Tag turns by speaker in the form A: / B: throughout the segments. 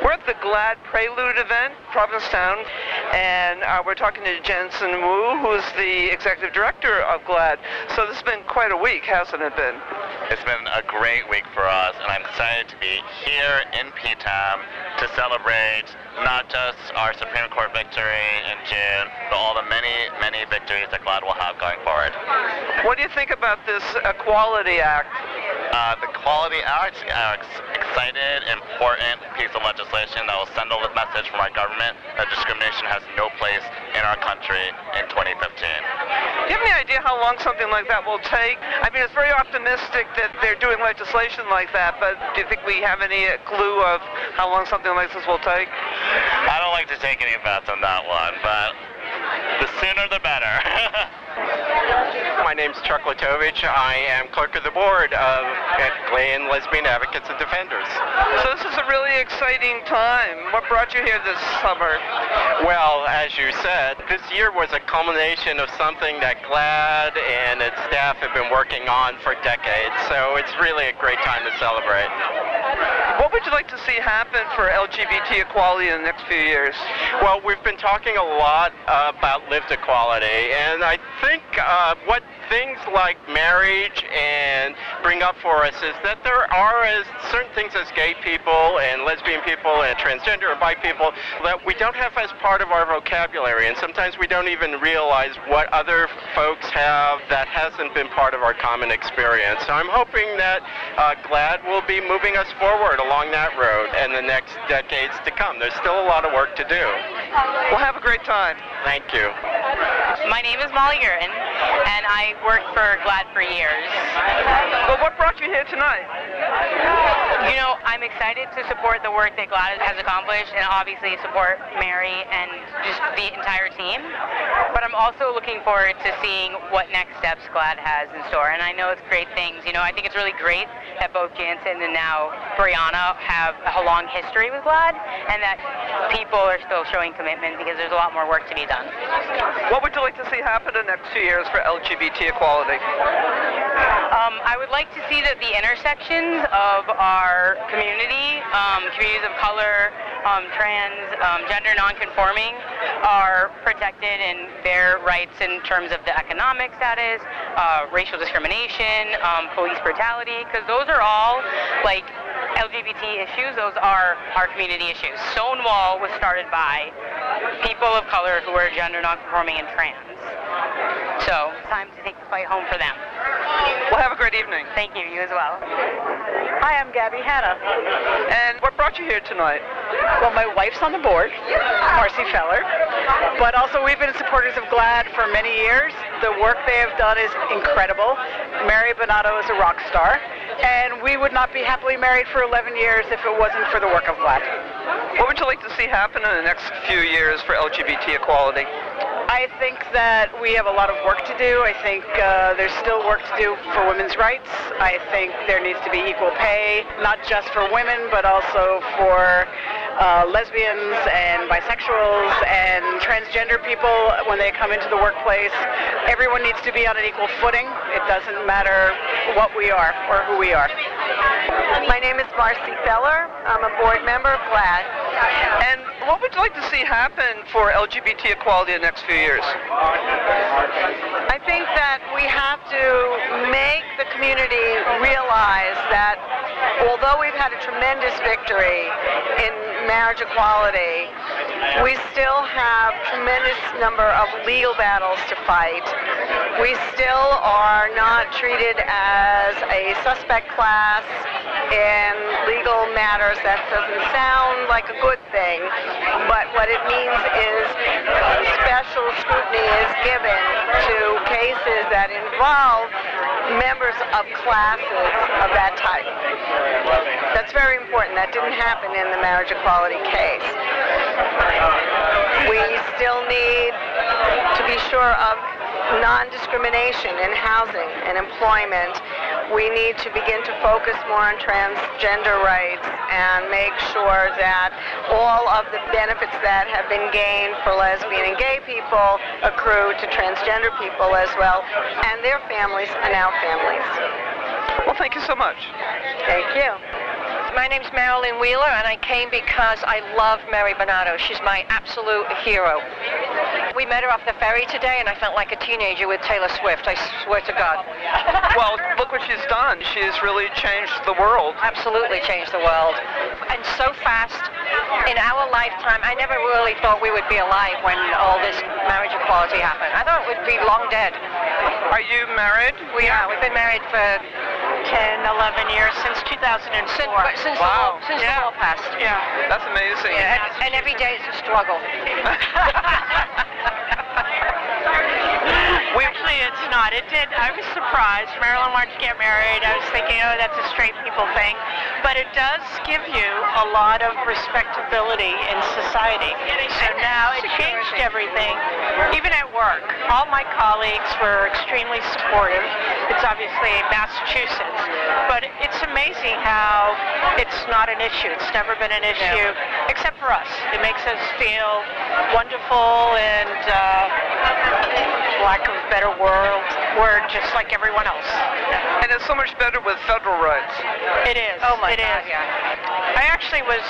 A: We're at the GLAAD Prelude event, Provincetown, and we're talking to Jensen Wu, who's the executive director of GLAAD. So this has been quite a week, hasn't it been?
B: It's been a great week for us, and I'm excited to be here in PTAM to celebrate not just our Supreme Court victory in June, but all the many, many victories that GLAAD will have going forward.
A: What do you think about this Equality Act?
B: The Equality Act is excited, important piece of legislation that will send a message from our government that discrimination has no place in our country in 2015.
A: Do you have any idea how long something like that will take? I mean, it's very optimistic that they're doing legislation like that, but do you think we have any clue of how long something like this will take?
B: I don't like to take any bets on that one, but the sooner the better.
C: My name's Chuck Latovich. I am clerk of the board of Gay and Lesbian Advocates and Defenders.
A: So this is a really exciting time. What brought you here this summer?
C: Well, as you said, this year was a culmination of something that GLAAD and its staff have been working on for decades, so it's really a great time to celebrate.
A: What would you like to see happen for LGBT equality in the next few years?
C: Well, we've been talking a lot about lived equality, and I think what things like marriage and bring up for us is that there are certain things as gay people and lesbian people and transgender or bi people that we don't have as part of our vocabulary, and sometimes we don't even realize what other folks have that hasn't been part of our common experience. So I'm hoping that GLAAD will be moving us forward along that road in the next decades to come. There's still a lot of work to do.
A: Well, have a great time.
C: Thank you.
D: My name is Molly Gurin, and I worked for GLAAD for years.
A: Well, what brought you here tonight?
D: You know, I'm excited to support the work that GLAAD has accomplished, and obviously support Mary and just the entire team. But I'm also looking forward to seeing what next steps GLAAD has in store, and I know it's great things. You know, I think it's really great that both Jansen and now Brianna have a long history with GLAAD, and that people are still showing commitment because there's a lot more work to be done.
A: What would you like to see happen in the next 2 years for LGBT equality?
D: I would like to see that the intersections of our community, communities of color, trans, gender nonconforming, are protected in their rights in terms of the economic status, racial discrimination, police brutality, because those are all like LGBT issues. Those are our community issues. Stonewall was started by people of color who are gender nonconforming and trans. So, time to take the fight home for them.
A: Well, have a great evening.
D: Thank you. You as well.
E: Hi, I'm Gabby Hanna.
A: And what brought you here tonight?
E: Well, my wife's on the board, Marcy Feller, but also we've been supporters of GLAAD for many years. The work they have done is incredible. Mary Bonato is a rock star, and we would not be happily married for 11 years if it wasn't for the work of GLAAD.
A: What would you like to see happen in the next few years for LGBT equality?
E: I think that we have a lot of work to do. I think there's still work to do for women's rights. I think there needs to be equal pay, not just for women, but also for lesbians and bisexuals and transgender people when they come into the workplace. Everyone needs to be on an equal footing. It doesn't matter what we are or who we are.
F: My name is Marcy Feller. I'm a board member of GLAAD.
A: And what would you like to see happen for LGBT equality in the next few years?
F: I think that we have to make the community realize that although we've had a tremendous victory in marriage equality, we still have tremendous number of legal battles to fight. We still are not treated as a suspect class in legal matters. That doesn't sound like a good thing, but what it means is special scrutiny is given to cases that involve members of classes of that type. That's very important. That didn't happen in the marriage equality case. We still need to be sure of non-discrimination in housing and employment. We need to begin to focus more on transgender rights and make sure that all of the benefits that have been gained for lesbian and gay people accrue to transgender people as well, and their families and our families.
A: Well, thank you so much.
F: Thank you.
G: My name's Marilyn Wheeler, and I came because I love Mary Bernardo. She's my absolute hero. We met her off the ferry today, and I felt like a teenager with Taylor Swift. I swear to God.
A: Well, look what she's done. She's really changed the world.
G: Absolutely changed the world. And so fast. In our lifetime, I never really thought we would be alive when all this marriage equality happened. I thought we'd be long dead.
A: Are you married?
G: We are. We've been married for
H: 10, 11 years, since 2004.
G: Since the war passed.
H: Yeah.
A: That's amazing.
G: Yeah, and every day it's a struggle.
H: Actually, it's not. I was surprised. Marilyn wanted to get married. I was thinking, oh, that's a straight people thing. But it does give you a lot of respectability in society. So now it changed everything, even at work. All my colleagues were extremely supportive. It's obviously Massachusetts, but it's amazing how it's not an issue. It's never been an issue, except for us. It makes us feel wonderful and, lack of a better word, just like everyone else.
A: And it's so much better with federal rights.
H: It is.
G: Oh my
H: God,
G: God, yeah.
H: I actually was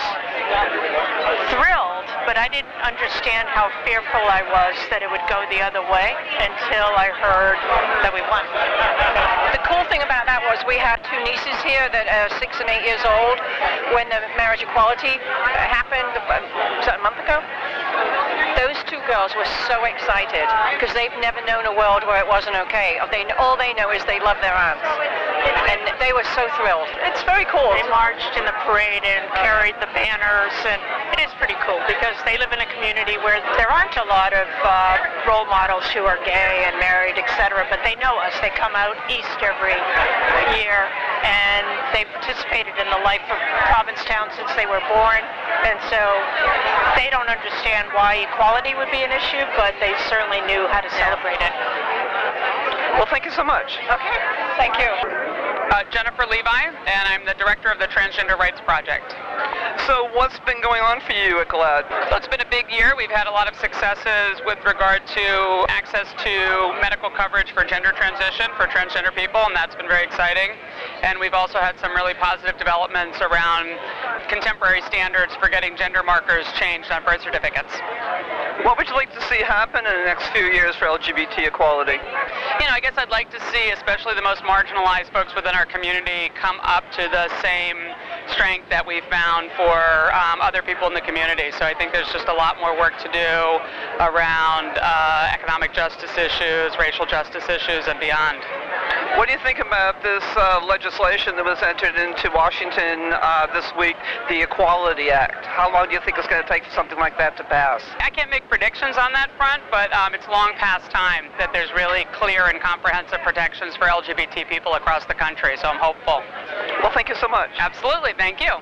H: thrilled, but I didn't understand how fearful I was that it would go the other way until I heard that we won.
G: The cool thing about that was we had two nieces here that are 6 and 8 years old when the marriage equality happened a month ago. Those two girls were so excited because they've never known a world where it wasn't okay. All they know is they love their aunts. And they were so thrilled. It's very cool.
H: They marched in the parade and carried the banners, and it is pretty cool because they live in a community where there aren't a lot of role models who are gay and married, etc., but they know us. They come out east every year, and they participated in the life of Provincetown since they were born, and so they don't understand why equality would be an issue, but they certainly knew how to celebrate it.
A: Well, thank you so much.
G: Okay, thank you.
I: Jennifer Levi, and I'm the director of the Transgender Rights Project.
A: So what's been going on for you at GLAAD?
I: So it's been a big year. We've had a lot of successes with regard to access to medical coverage for gender transition for transgender people, and that's been very exciting. And we've also had some really positive developments around contemporary standards for getting gender markers changed on birth certificates.
A: What would you like to see happen in the next few years for LGBT equality?
I: I guess I'd like to see especially the most marginalized folks within our community come up to the same strength that we found for other people in the community. So I think there's just a lot more work to do around economic justice issues, racial justice issues, and beyond.
A: What do you think about this legislation that was entered into Washington this week, the Equality Act? How long do you think it's going to take for something like that to pass?
I: I can't make predictions on that front, but it's long past time that there's really clear and comprehensive protections for LGBT people across the country, so I'm hopeful.
A: Well, thank you so much.
I: Absolutely, thank you.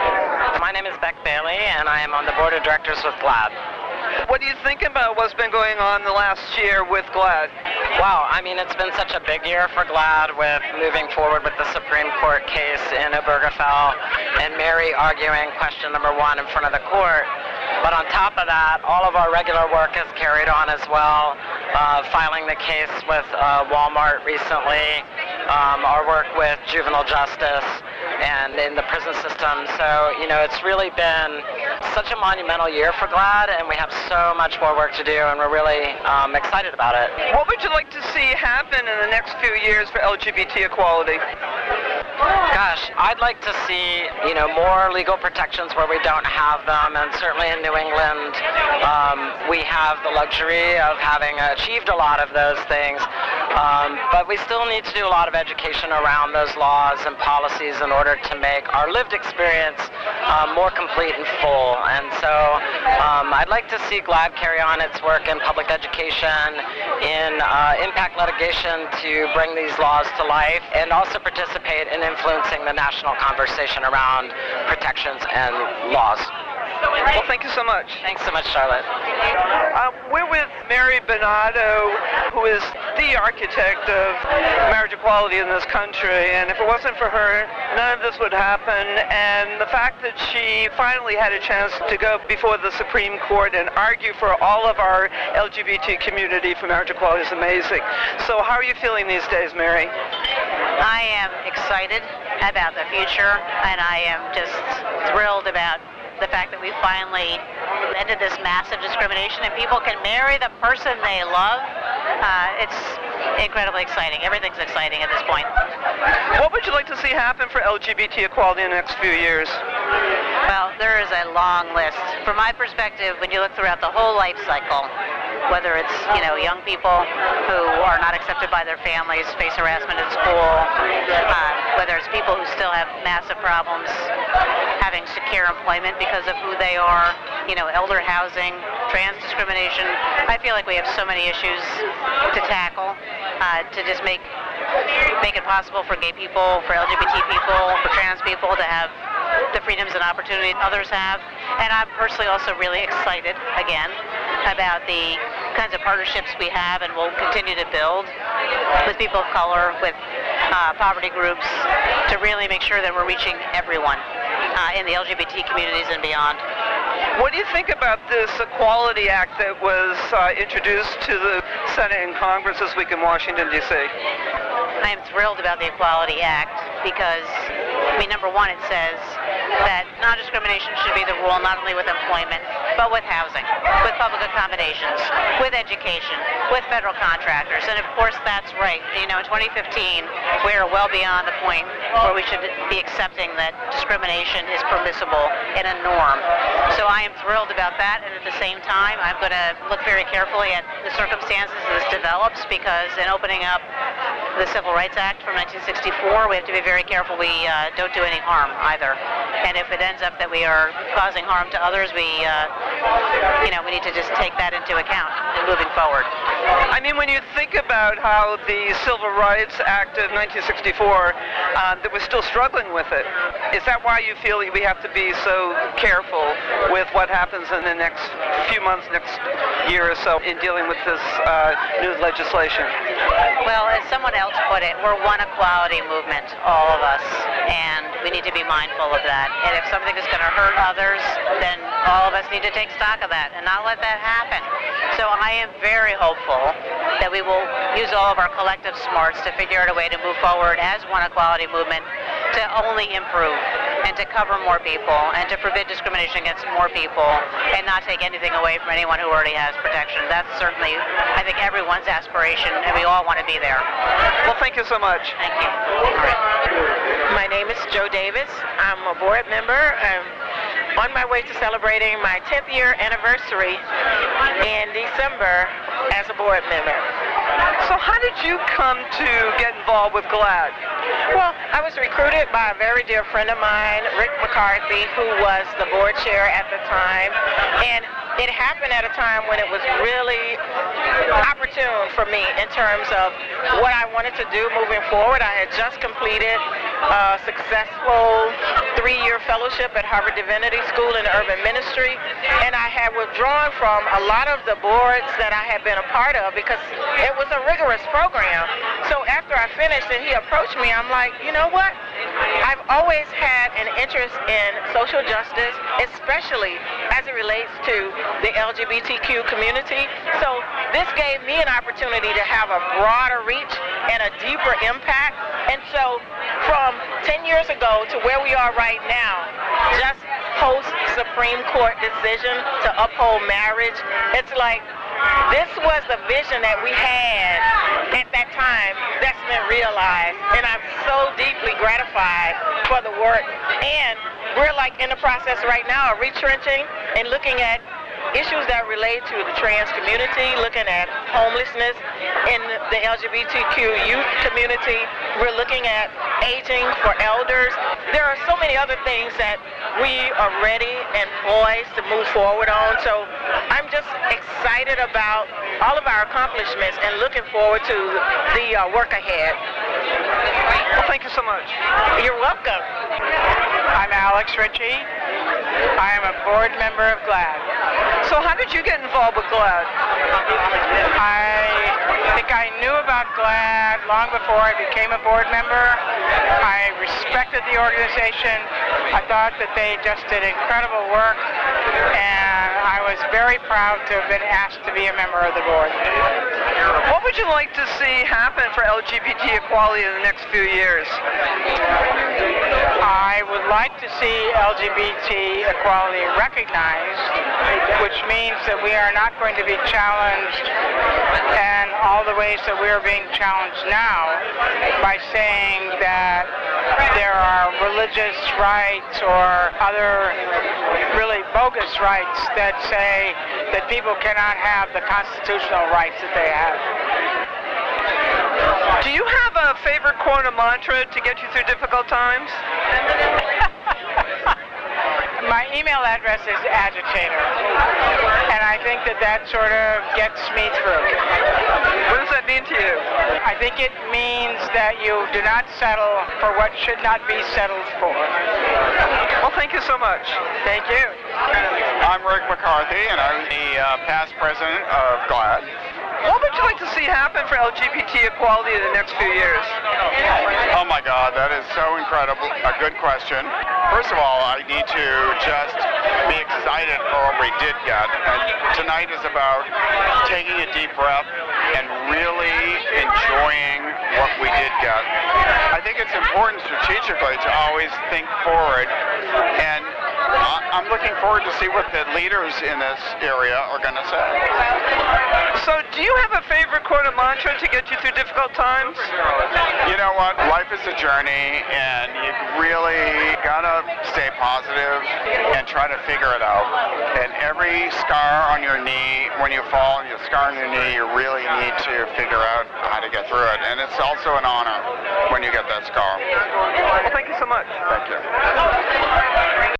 J: My name is Beck Bailey, and I am on the board of directors with GLAAD.
A: What do you think about what's been going on the last year with GLAAD?
J: Wow, it's been such a big year for GLAAD with moving forward with the Supreme Court case in Obergefell and Mary arguing question number 1 in front of the court. But on top of that, all of our regular work is carried on as well, filing the case with Walmart recently, our work with juvenile justice and in the prison system. So, it's really been such a monumental year for GLAAD, and we have so much more work to do, and we're really excited about it.
A: What would you like to see happen in the next few years for LGBT equality?
J: Gosh, I'd like to see, more legal protections where we don't have them, and certainly in New England, we have the luxury of having achieved a lot of those things, but we still need to do a lot of education around those laws and policies in order to make our lived experience more complete and full. And so I'd like to see GLAAD carry on its work in public education, in impact litigation to bring these laws to life, and also participate in influencing the national conversation around protections and laws.
A: Well, thank you so much.
J: Thanks so much, Charlotte.
A: We're with Mary Bernardo, who is the architect of marriage equality in this country, and if it wasn't for her, none of this would happen. And the fact that she finally had a chance to go before the Supreme Court and argue for all of our LGBT community for marriage equality is amazing. So how are you feeling these days, Mary?
K: I am excited about the future, and I am just thrilled about the fact that we finally ended this massive discrimination and people can marry the person they love. It's incredibly exciting. Everything's exciting at this point.
A: What would you like to see happen for LGBT equality in the next few years?
K: Well, there is a long list. From my perspective, when you look throughout the whole life cycle, whether it's, young people who are not accepted by their families, face harassment at school, whether it's people who still have massive problems having secure employment because of who they are, elder housing, trans discrimination. I feel like we have so many issues to tackle to just make it possible for gay people, for LGBT people, for trans people to have the freedoms and opportunities others have. And I'm personally also really excited, again, about the kinds of partnerships we have and will continue to build with people of color, with poverty groups, to really make sure that we're reaching everyone in the LGBT communities and beyond.
A: What do you think about this Equality Act that was introduced to the Senate and Congress this week in Washington, D.C.?
K: I am thrilled about the Equality Act because, number one, it says that non-discrimination should be the rule not only with employment, but with housing, with public accommodations, with education, with federal contractors. And of course, that's right. In 2015, we are well beyond the point where we should be accepting that discrimination is permissible and a norm. So I am thrilled about that, and at the same time, I'm going to look very carefully at the circumstances as this develops, because in opening up the Civil Rights Act from 1964, we have to be very careful we don't do any harm either. And if it ends up that we are causing harm to others, we need to just take that into account in moving forward.
A: When you think about how the Civil Rights Act of 1964, that we're still struggling with it, is that why you feel we have to be so careful with what happens in the next few months, next year or so, in dealing with this new legislation?
K: Well, as someone else put it, we're one equality movement, all of us, and we need to be mindful of that. And if something is going to hurt others, then all of us need to take stock of that and not let that happen. So I am very hopeful that we will use all of our collective smarts to figure out a way to move forward as one equality movement to only improve and to cover more people and to forbid discrimination against more people and not take anything away from anyone who already has protection. That's certainly, I think, everyone's aspiration, and we all want to be there.
A: Well, thank you so much.
K: Thank you. All right.
L: My name is Jo Davis. I'm a board member. I'm on my way to celebrating my 10th year anniversary in December as a board member.
A: So how did you come to get involved with GLAAD?
L: Well, I was recruited by a very dear friend of mine, Rick McCarthy, who was the board chair at the time. And it happened at a time when it was really opportune for me in terms of what I wanted to do moving forward. I had just completed a successful 3-year fellowship at Harvard Divinity School in Urban Ministry, and I had withdrawn from a lot of the boards that I had been a part of because it was a rigorous program. So after I finished and he approached me, I'm like, you know what? I've always had an interest in social justice, especially as it relates to the LGBTQ community. So this gave me an opportunity to have a broader reach and a deeper impact. And so from 10 years ago to where we are right now, just post Supreme Court decision to uphold marriage, it's like this was the vision that we had at that time that's been realized, and I'm so deeply gratified for the work. And we're like in the process right now of retrenching and looking at issues that relate to the trans community, looking at homelessness in the LGBTQ youth community. We're looking at aging for elders. There are so many other things that we are ready and poised to move forward on. So I'm just excited about all of our accomplishments and looking forward to the work ahead.
A: Well, thank you so much.
L: You're welcome.
M: I'm Alex Ritchie. I am a board member of GLAAD.
A: So how did you get involved with GLAAD?
M: I think I knew about GLAAD long before I became a board member. I respected the organization. I thought that they just did incredible work and I was very proud to have been asked to be a member of the board.
A: What would you like to see happen for LGBT equality in the next few years?
M: I would like to see LGBT equality recognized, which means that we are not going to be challenged in all the ways that we are being challenged now by saying that there are religious rights or other really bogus rights that say that people cannot have the constitutional rights that they have.
A: Do you have a favorite quote or mantra to get you through difficult times?
M: My email address is agitator, and I think that sort of gets me through.
A: What does that mean to you?
M: I think it means that you do not settle for what should not be settled for.
A: Well, thank you so much.
M: Thank you.
N: I'm Rick McCarthy, and I'm the past president of GLAAD.
A: What would you like to see happen for LGBT equality in the next few years?
N: Oh my God, that is so incredible. A good question. First of all, I need to just be excited for what we did get. And tonight is about taking a deep breath and really enjoying what we did get. I think it's important strategically to always think forward, and I'm looking forward to see what the leaders in this area are going to say.
A: So do you have a favorite quote or mantra to get you through difficult times?
N: You know what? Life is a journey, and you really got to stay positive and try to figure it out. And every scar on your knee, when you fall and you scar on your knee, you really need to figure out how to get through it. And it's also an honor when you get that scar.
A: Well, thank you so much.
N: Thank you.